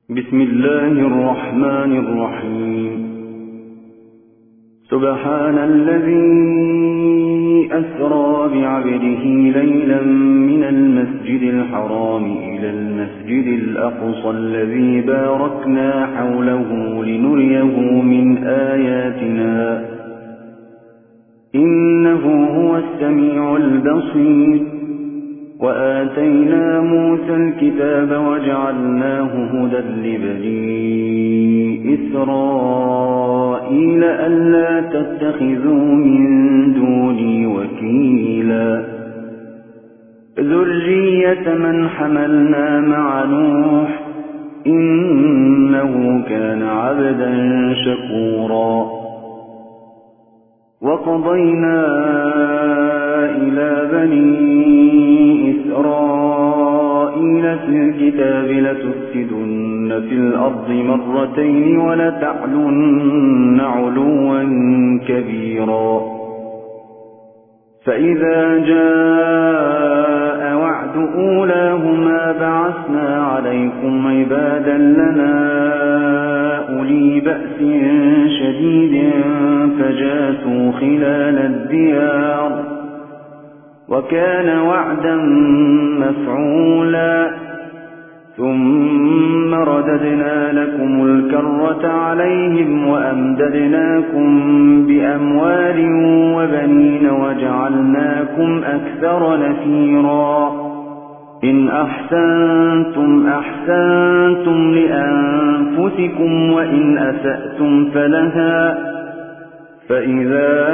بسم الله الرحمن الرحيم. سبحان الذي أسرى بعبده ليلا من المسجد الحرام إلى المسجد الأقصى الذي باركنا حوله لنريه من آياتنا إنه هو السميع البصير. وآتينا موسى الكتاب وجعلناه هدى لبني إسرائيل ألا تتخذوا من دوني وكيلا ذرية من حملنا مع نوح إنه كان عبدا شكورا. وقضينا إلى بني إسرائيل في الكتاب لتفسدن في الأرض مرتين ولتعلن علوا كبيرا. فإذا جاء وعد أولاهما بعثنا عليكم عبادا لنا أولي بأس شديد فجاسوا خلال الديار وكان وعدا مفعولا. ثم رددنا لكم الكرة عليهم وأمددناكم بأموال وبنين وجعلناكم أكثر نفيرا. إن أحسنتم أحسنتم لأنفسكم وإن أسأتم فلها. فإذا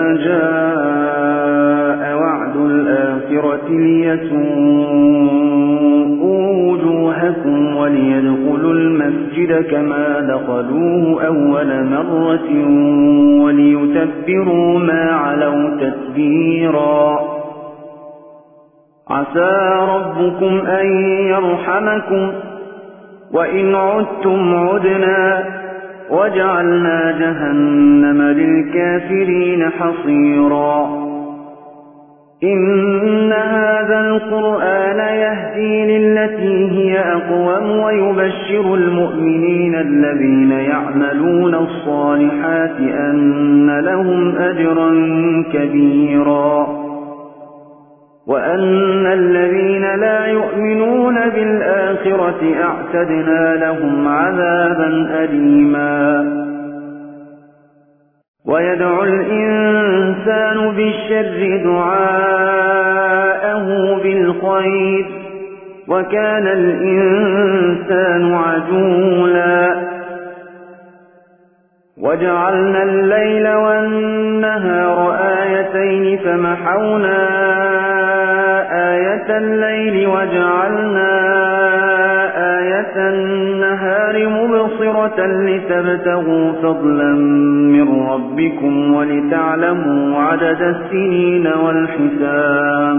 جاء وعد الآخرة ليسوءوا وجوهكم وليدخلوا المسجد كما دخلوه أول مرة وليتبروا ما علوا تتبيرا. عسى ربكم أن يرحمكم وإن عدتم عدنا وجعلنا جهنم للكافرين حصيرا. إن هذا القرآن يهدي للتي هي أقوم ويبشر المؤمنين الذين يعملون الصالحات أن لهم أجرا كبيرا وأن الذين لا يؤمنون بالآخرة أعتدنا لهم عذابا أليما. ويدعو الإنسان بالشر دعاءه بالخير وكان الإنسان عجولا. وجعلنا الليل والنهار آيتين فمحونا آية الليل وجعلنا آية النهار مبصرة لتبتغوا فضلا من ربكم ولتعلموا عدد السنين والحساب.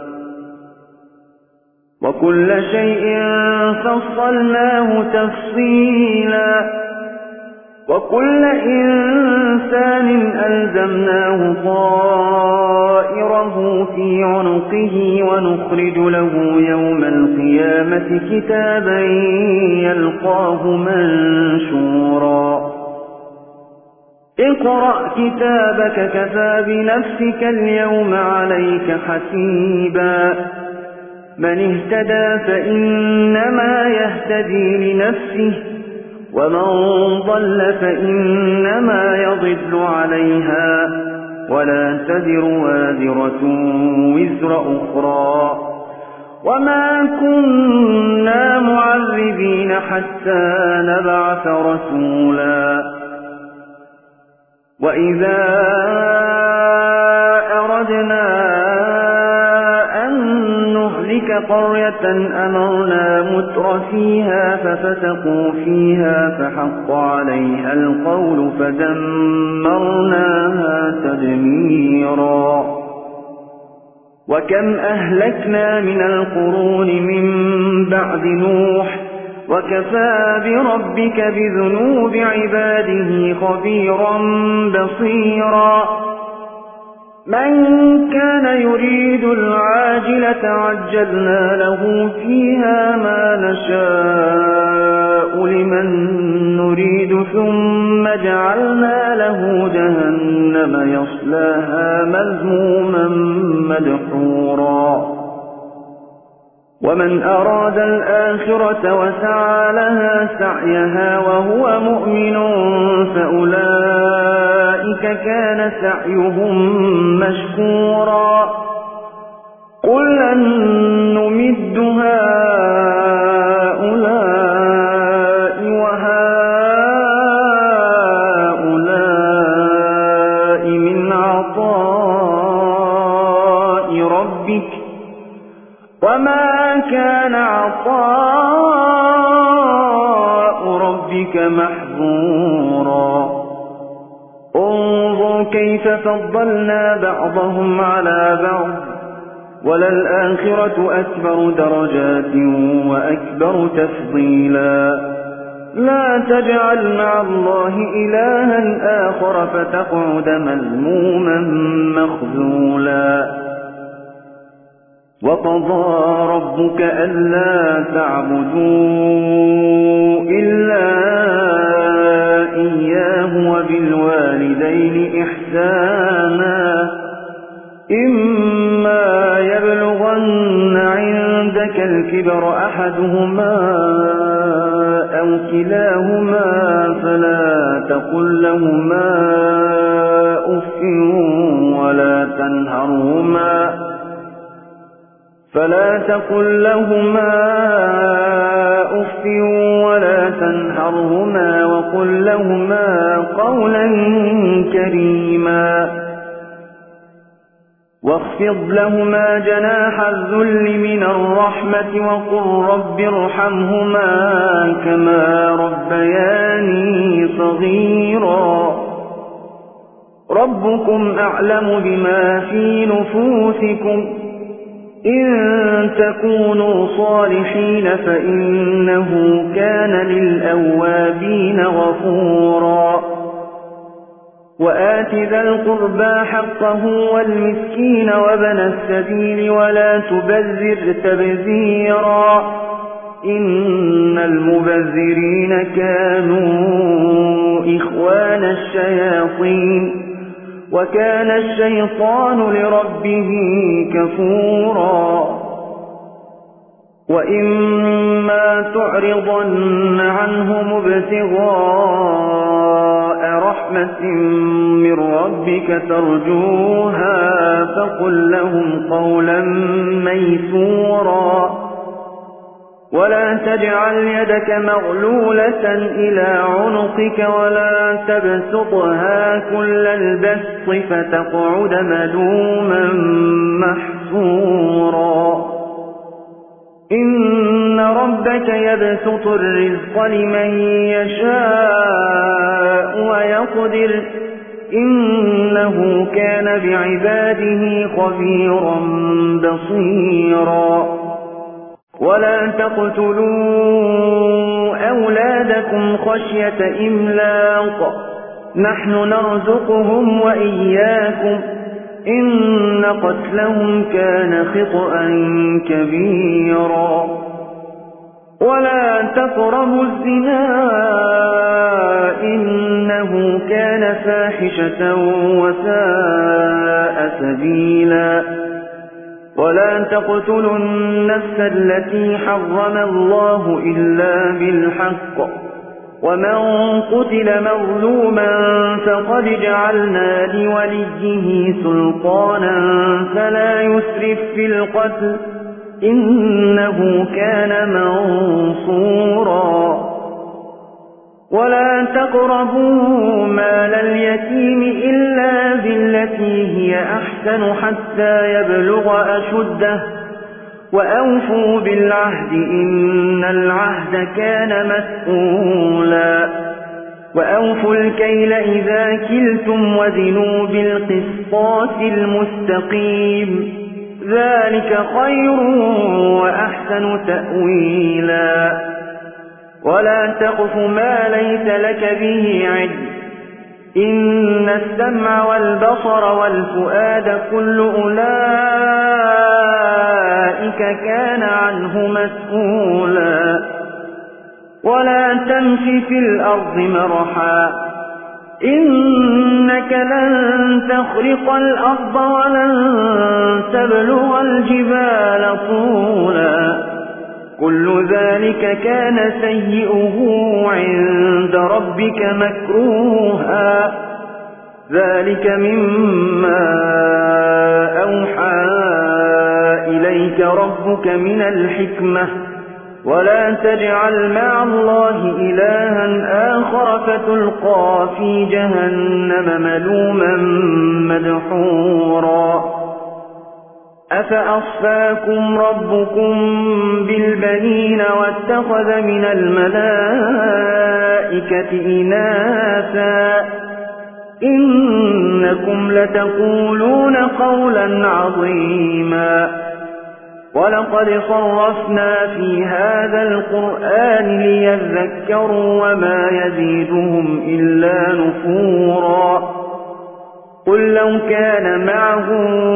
وكل شيء فصلناه تفصيلا. وكل إنسان ألزمناه طائره في عنقه ونخرج له يوم القيامة كتابا يلقاه منشورا. اقرأ كتابك كفى بنفسك اليوم عليك حسيبا. من اهتدى فإنما يهتدي لنفسه ومن ضل فإنما يضل عليها ولا تزر وازرة وزر أخرى. وما كنا معذبين حتى نبعث رسولا. وإذا أردنا قرية أمرنا متر فيها ففسقوا فيها فحق عليها القول فدمرناها تدميرا. وكم أهلكنا من القرون من بعد نوح وكفى بربك بذنوب عباده خبيرا بصيرا. من كان يريد العاجلة عجلنا له فيها ما نشاء لمن نريد ثم جعلنا له جهنم يصلاها مذموما مدحورا ومن أراد الآخرة وسعى لها سعيها وهو مؤمن فأولئك كان سعيهم مشكورا كلا نمد هؤلاء وهؤلاء من عطاء ربك وما كان عطاء ربك محظورا انظر كيف فضلنا بعضهم على بعض وللآخرة أكبر درجات وأكبر تفضيلا لا تجعل مع الله إلها آخر فتقعد مذموما مخذولا وقضى ربك ألا تعبدوا إلا إياه وبالوالدين إحسانا إما يبلغن عندك الكبر أحدهما أو كلاهما فلا تقل لهما أف ولا تنهرهما وقل لهما قولا كريما واخفض لهما جناح الذل من الرحمة وقل رب ارحمهما كما ربياني صغيرا ربكم أعلم بما في نفوسكم إن تكونوا صالحين فإنه كان للأوابين غفورا وآت ذا القربى حقه والمسكين وابن السبيل ولا تبذر تبذيرا إن المبذرين كانوا إخوان الشياطين وكان الشيطان لربه كفورا وإما تعرضن عنهم ابتغاء رحمة من ربك ترجوها فقل لهم قولا ميسورا ولا تجعل يدك مغلولة إلى عنقك ولا تبسطها كل البسط فتقعد ملوما محسورا إن ربك يبسط الرزق لمن يشاء ويقدر إنه كان بعباده خبيرا بصيرا ولا تقتلوا أولادكم خشية إملاق نحن نرزقهم وإياكم إن قتلهم كان خطأ كبيرا ولا تقربوا الزنا إنه كان فاحشة وساء سبيلا ولا تقتلوا النفس التي حرم الله إلا بالحق ومن قتل مظلوما فقد جعلنا لوليه سلطانا فلا يسرف في القتل إنه كان منصورا ولا تقربوا مال اليتيم إلا بالتي هي أحسن حتى يبلغ أشده وأوفوا بالعهد إن العهد كان مسؤولا وأوفوا الكيل إذا كلتم وزنوا بالقسطاس المستقيم ذلك خير وأحسن تأويلا ولا تقف ما ليس لك به علم إن السمع والبصر والفؤاد كل أولئك كان عنه مسؤولا ولا تمش في الأرض مرحا إنك لن تخرق الأرض ولن تبلغ الجبال طولا كل ذلك كان سيئه عند ربك مكروها ذلك مما أوحى إليك ربك من الحكمة ولا تجعل مع الله إلها آخر فتلقى في جهنم ملوما مدحورا أفأصفاكم ربكم بالبنين واتخذ من الملائكة إناثا إنكم لتقولون قولا عظيما ولقد صرفنا في هذا القرآن ليذكروا وما يزيدهم إلا نفورا قل لو كان معه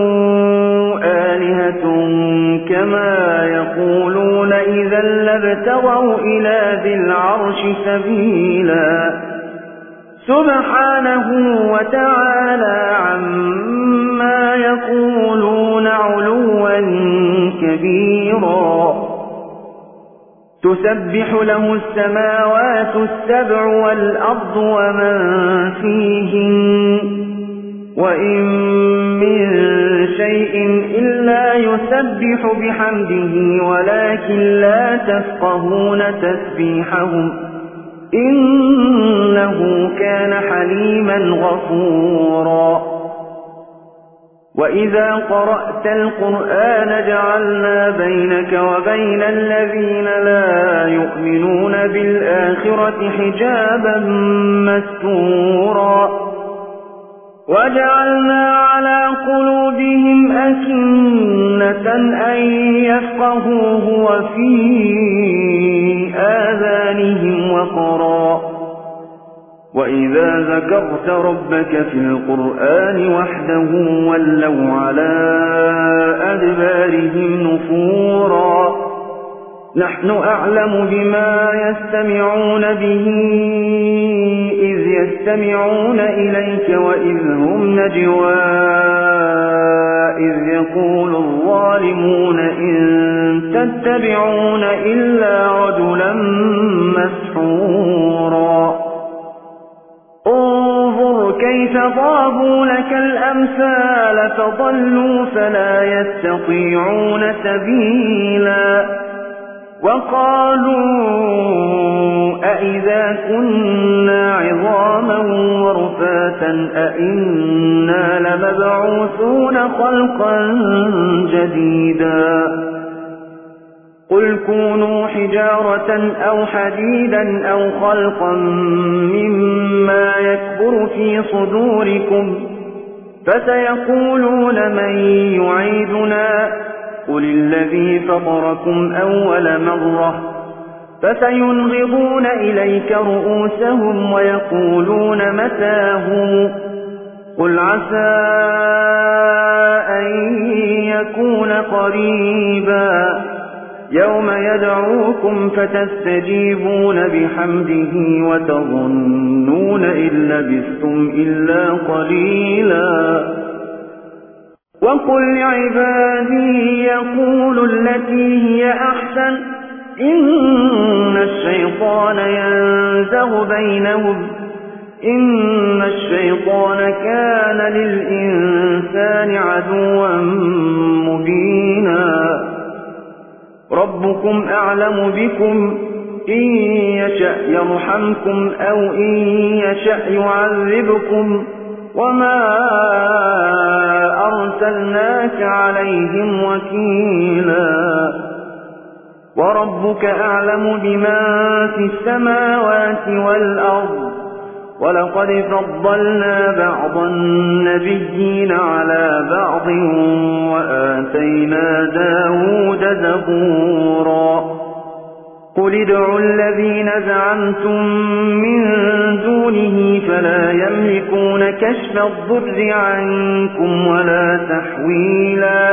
آلهة كما يقولون إذا لابتغوا إلى ذي العرش سبيلا سبحانه وتعالى عما يقولون علوا كبيرا تسبح له السماوات السبع والأرض ومن فيهن وإن من شيء إلا يسبح بحمده ولكن لا تفقهون تسبيحهم إنه كان حليما غفورا وإذا قرأت القرآن جعلنا بينك وبين الذين لا يؤمنون بالآخرة حجابا مستورا وجعلنا على قلوبهم أكنة أن يفقهوه وفي آذانهم وقرا وإذا ذكرت ربك في القرآن وحده ولوا على أدبارهم نفورا نحن أعلم بما يستمعون به إذ يستمعون إليك وإذ هم نجوى إذ يقول الظالمون إن تتبعون إلا رجلا مسحورا انظر كيف ضربوا لك الأمثال فضلوا فلا يستطيعون سبيلا وقالوا أئذا كنا عظاما ورفاتا أئنا لمبعوثون خلقا جديدا قل كونوا حجارة أو حديدا أو خلقا مما يكبر في صدوركم فسيقولون من يعيدنا قل الذي فطركم أول مرة فسينغضون إليك رؤوسهم ويقولون متى هو قل عسى أن يكون قريبا يوم يدعوكم فتستجيبون بحمده وتظنون إن لبثتم إلا قليلا وقل لعبادي يقولوا التي هي أحسن إن الشيطان ينزغ بينهم إن الشيطان كان للإنسان عدوا مبينا ربكم أعلم بكم إن يشأ يرحمكم أو إن يشأ يعذبكم وما أرسلناك عليهم وكيلا وربك أعلم بما في السماوات والأرض ولقد فضلنا بعض النبيين على بعض وآتينا داود زبورا قل ادعوا الذين زعمتم من دونه فلا يملكون كشف الضر عنكم ولا تحويلا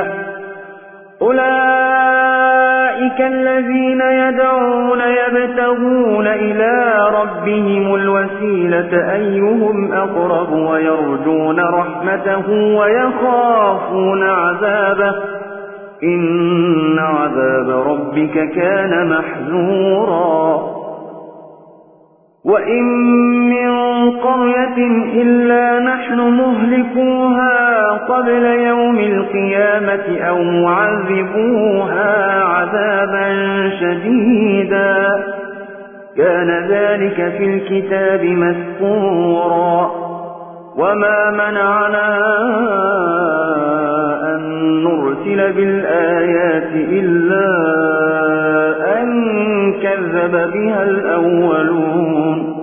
أولئك الذين يدعون يبتغون إلى ربهم الوسيلة أيهم أقرب ويرجون رحمته ويخافون عذابه إن عذاب ربك كان محذورا وإن من قرية إلا نحن مهلكوها قبل يوم القيامة أو معذبوها عذابا شديدا كان ذلك في الكتاب مسطورا وما منعنا أن نرسل بالآيات إلا أن كذب بها الأولون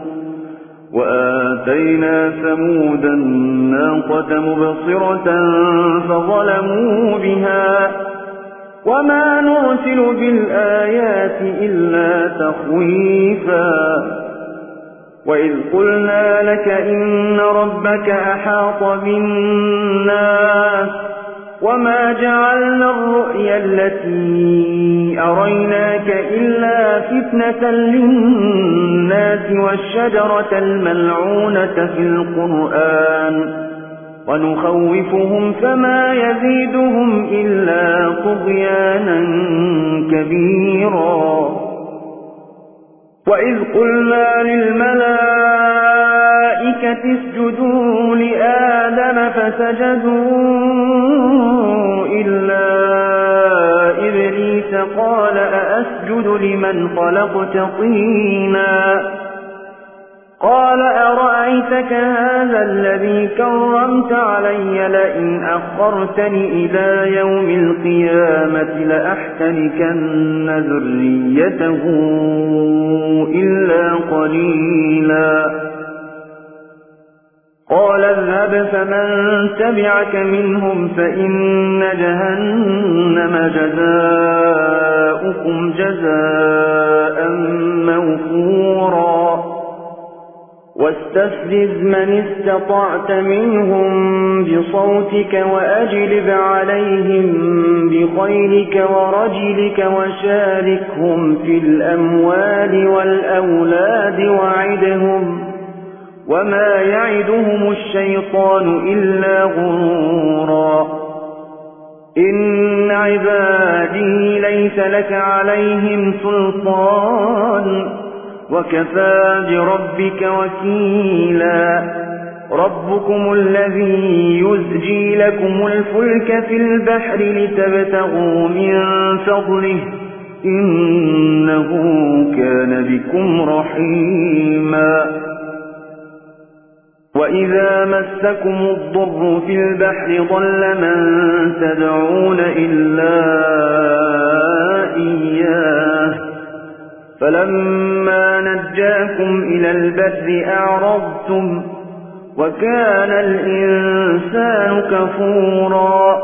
وآتينا ثمود الناقة مبصرة فظلموا بها وما نرسل بالآيات إلا تخويفا وإذ قلنا لك إن ربك أحاط بالناس وما جعلنا الرؤيا التي أريناك إلا فتنة للناس والشجرة الملعونة في القرآن ونخوفهم فما يزيدهم إلا طغيانا كبيرا وإذ قلنا للملائكة اسجدوا لآدم فسجدوا إلا إبليس قال أأسجد لمن خلقت طينا قال أرأيتك هذا الذي كرمت علي لئن أخرتني إلى يوم القيامة لأحتنكن ذريته إلا قليلا قال اذهب فمن تبعك منهم فإن جهنم جزاؤكم جزاء موفورا واستفزز من استطعت منهم بصوتك وأجلب عليهم بخيلك ورجلك وشاركهم في الأموال والأولاد وعدهم وما يعدهم الشيطان إلا غرورا إن عبادي ليس لك عليهم سلطان وكفى بربك وكيلا ربكم الذي يزجي لكم الفلك في البحر لتبتغوا من فضله إنه كان بكم رحيما وإذا مسكم الضر في البحر ضل من تدعون إلا إياه فلما نجاكم إلى البر أعرضتم وكان الإنسان كفورا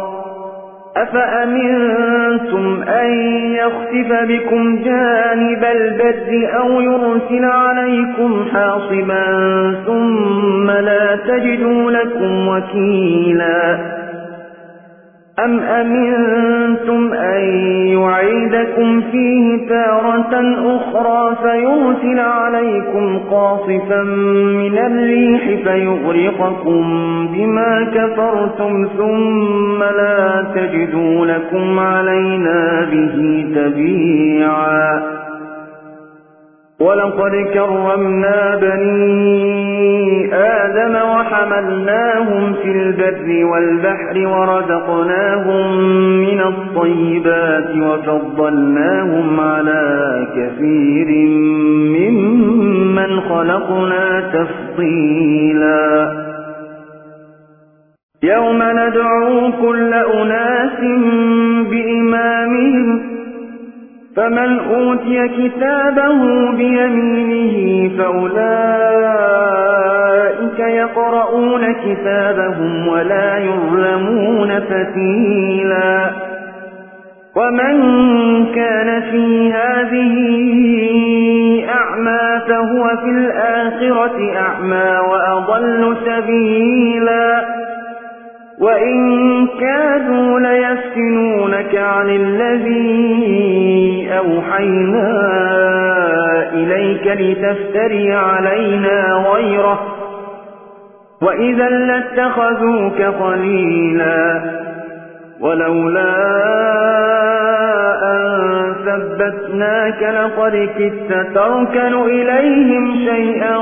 أفأمنتم أن يخسف بكم جانب البر أو يرسل عليكم حاصبا ثم لا تجدوا لكم وكيلا أم أمنتم أن يعيدكم فيه تارة أخرى فيرسل عليكم قاصفا من الريح فيغرقكم بما كفرتم ثم لا تجدوا لكم علينا به تبيعا ولقد كرمنا بني آدم وحملناهم في البر والبحر ورزقناهم من الطيبات وفضلناهم على كثير ممن خلقنا تفضيلا يوم ندعو كل أناس بإمامهم فمن أوتي كتابه بيمينه فأولئك يقرؤون كتابهم ولا يظلمون فتيلا ومن كان في هذه أعمى فهو في الآخرة أعمى وأضل سبيلا وإن كادوا ليفتنونك عن الذي أوحينا إليك لتفتري علينا غيره وإذا لاتخذوك خليلا ولولا أن ثبتناك لقد كدت تركن إليهم شيئا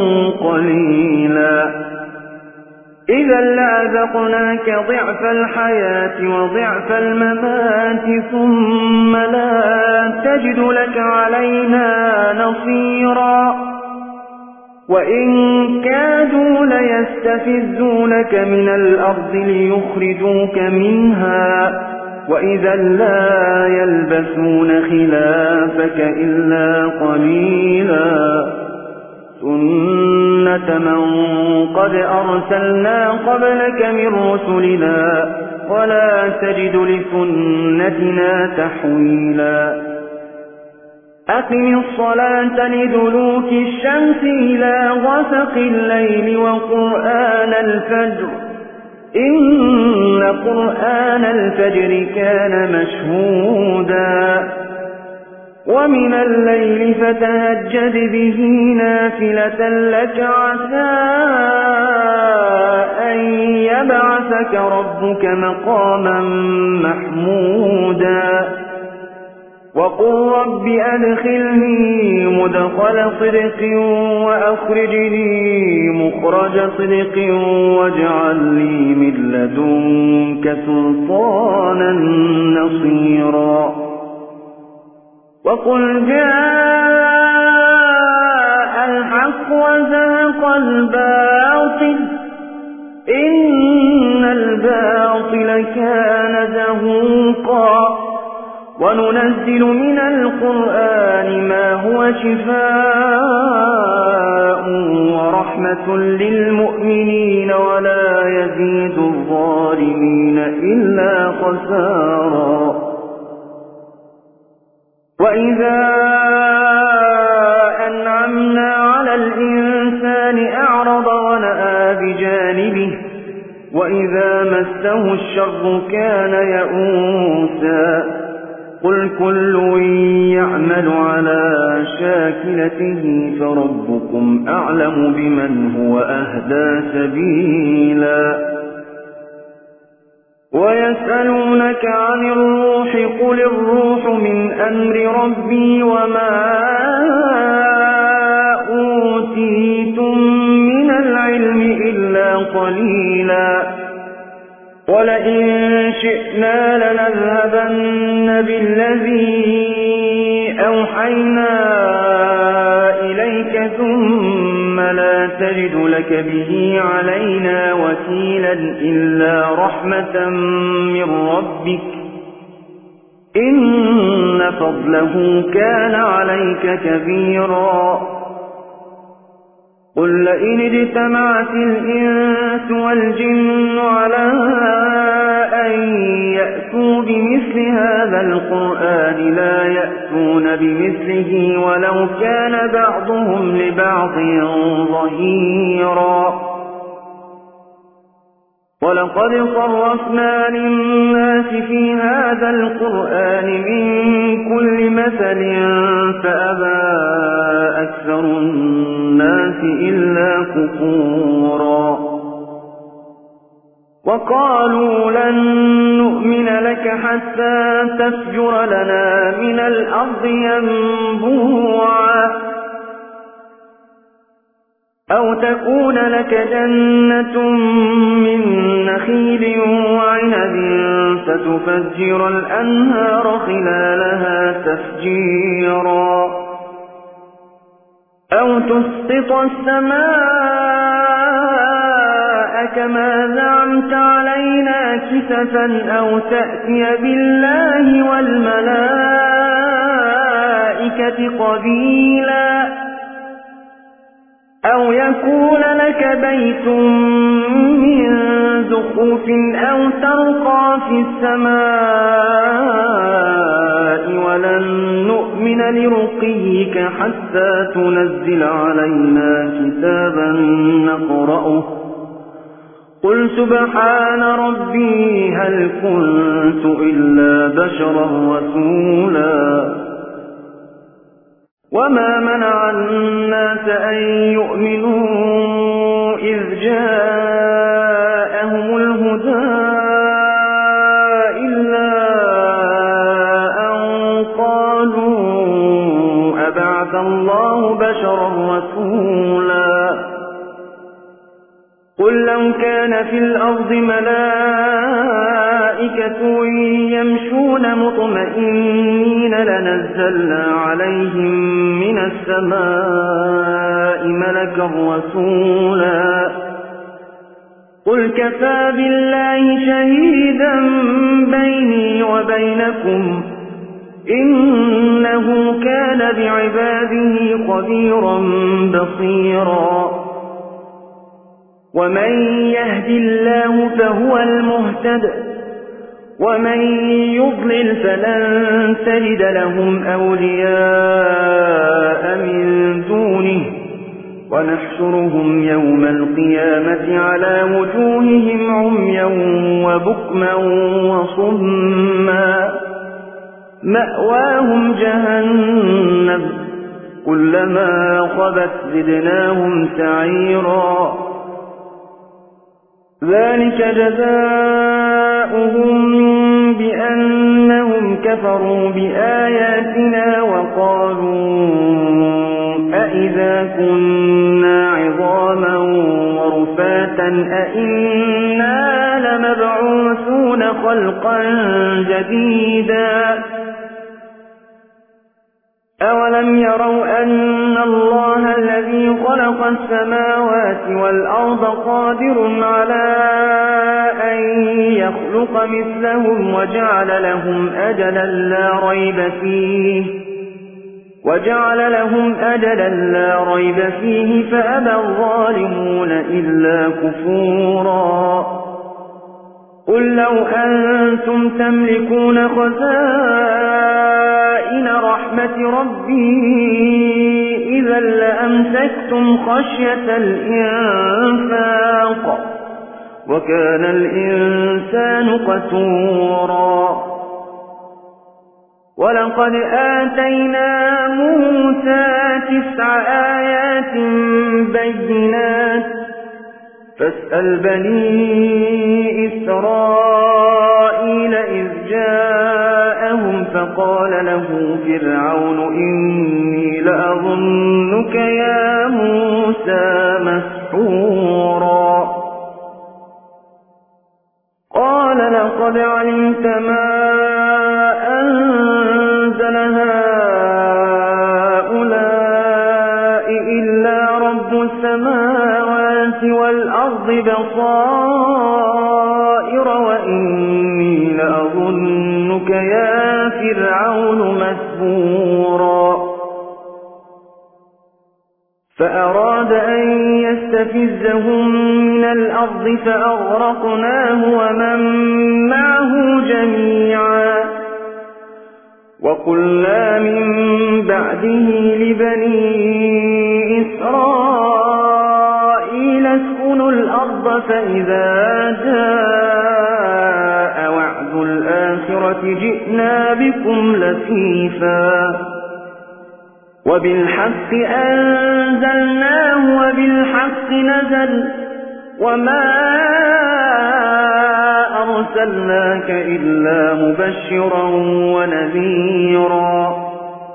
قليلا إذا لأذقناك ضعف الحياة وضعف الممات ثم لا تجد لك علينا نصيرا وإن كادوا ليستفزونك من الأرض ليخرجوك منها وإذا لا يلبثون خلافك إلا قليلا سنة من قد أرسلنا قبلك من رسلنا ولا تجد لسنتنا تحويلا أقم الصلاة لدلوك الشمس إلى غسق الليل وقرآن الفجر إن قرآن الفجر كان مشهودا ومن الليل فتهجد به نافلة لك عسى أن يبعثك ربك مقاما محمودا وقل رب أدخلني مدخل صدق وأخرجني مخرج صدق واجعل لي من لدنك سلطانا نصيرا وقل جاء الحق وزهق الباطل إن الباطل كان زهوقا وننزل من القرآن ما هو شفاء ورحمة للمؤمنين ولا يزيد الظالمين إلا خسارا وإذا أنعمنا على الإنسان أعرض ونأى بجانبه وإذا مسه الشر كان يئوسا قل كل يعمل على شاكلته فربكم أعلم بمن هو أهدى سبيلا ويسألونك عن الروح قل الروح من أمر ربي وما أوتيتم من العلم إلا قليلا ولئن شئنا لنذهبن بالذي أوحينا إليك ثم لا تجد لك به علينا وكيلا إلا رحمة من ربك إن فضله كان عليك كبيرا قل لئن اجتمعت الإنس والجن على أن يأتوا بمثل هذا القرآن لا يأتون بمثله ولو كان بعضهم لبعض ظهيرا ولقد صرفنا للناس في هذا القرآن من كل مثل فأبى أكثر الناس إلا كفورا وقالوا لن نؤمن لك حتى تفجر لنا من الأرض ينبوعا أو تكون لك جنة من نخيل وعنب فتفجر الأنهار خلالها تفجيرا أو تسقط السماء كما زعمت علينا كسفا أو تأتي بالله والملائكة قبيلا أو يكون لك بيت من زخرف أو ترقى في السماء ولن نؤمن لرقيك حتى تنزل علينا كتابا نقرأه قل سبحان ربي هل كنت إلا بشرا رسولا وما منع الناس أن يؤمنوا إذ جاءهم الهدى إلا أن قالوا أبعث الله بشرا رسولا قل لو كان في الأرض ملائكة يمشون مطمئنين لنزلنا عليهم من السماء ملكا رسولا قل كفى بالله شهيدا بيني وبينكم إنه كان بعباده خبيرا بصيرا ومن يهد الله فهو المهتد ومن يضلل فلن تجد لهم أولياء من دونه ونحشرهم يوم القيامة على وجوههم عميا وبكما وصما مأواهم جهنم كلما خبت زدناهم سعيرا ذلك جزاؤهم بأنهم كفروا بآياتنا وقالوا أئذا كنا عظاما ورفاتا أئنا لمبعوثون خلقا جديدا أولم يروا أن الله الذي خلق السماوات والأرض قادر على أن يخلق مثلهم وجعل لهم أجلا لا ريب فيه فأبى الظالمون إلا كفورا قل لو أنتم تملكون خزائن رحمة ربي إذا لأمسكتم خشية الإنفاق وكان الإنسان قتورا ولقد آتينا موسى 9 آيات بينات فاسأل بني إسرائيل إذ جاءهم فقال له فرعون إني لأظنك يا موسى مسحورا قال لقد علمت ما أنزل هؤلاء إلا رب السماوات والأرض بصائر وإني لأظنك يا فرعون مسحورا فأراد أن يستفزهم من الأرض فأغرقناه ومن معه جميعا وقلنا من بعده لبني إسرائيل اسكنوا الأرض فإذا جاء وعد الآخرة جئنا بكم لفيفا وبالحق أنزلناه وبالحق نزل وما أرسلناك إلا مبشرا ونذيرا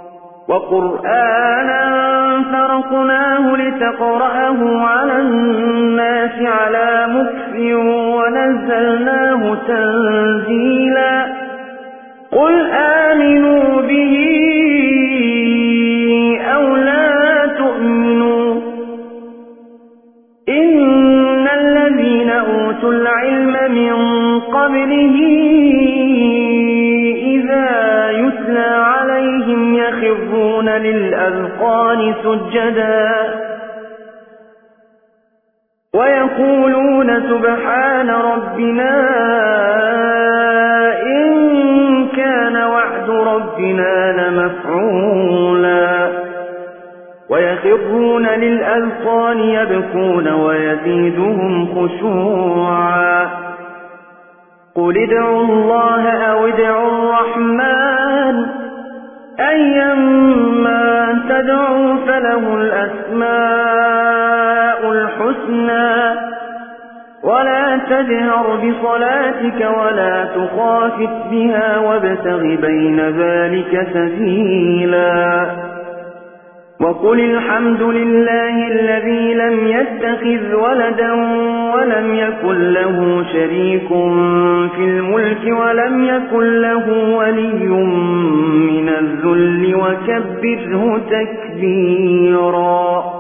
وقرآنا فرقناه لتقرأه على الناس على مكث ونزلناه تنزيلا قل آمنوا به أو لا تؤمنوا إن الذين أوتوا العلم من قبله إذا يتلى عليهم يخرون للأذقان سجدا ويقولون سبحان ربنا إن كان وعد ربنا لمفعولا ويخرون للأذقان يبكون ويزيدهم خشوعا قل ادعوا الله أو ادعوا الرحمن أيما تدعوا فله الأسماء الحسنى ولا تجهر بصلاتك ولا تخافت بها وابتغ بين ذلك سبيلا وقل الحمد لله الذي لم يتخذ ولدا ولم يكن له شريك في الملك ولم يكن له ولي من الذل وكبره تكبيرا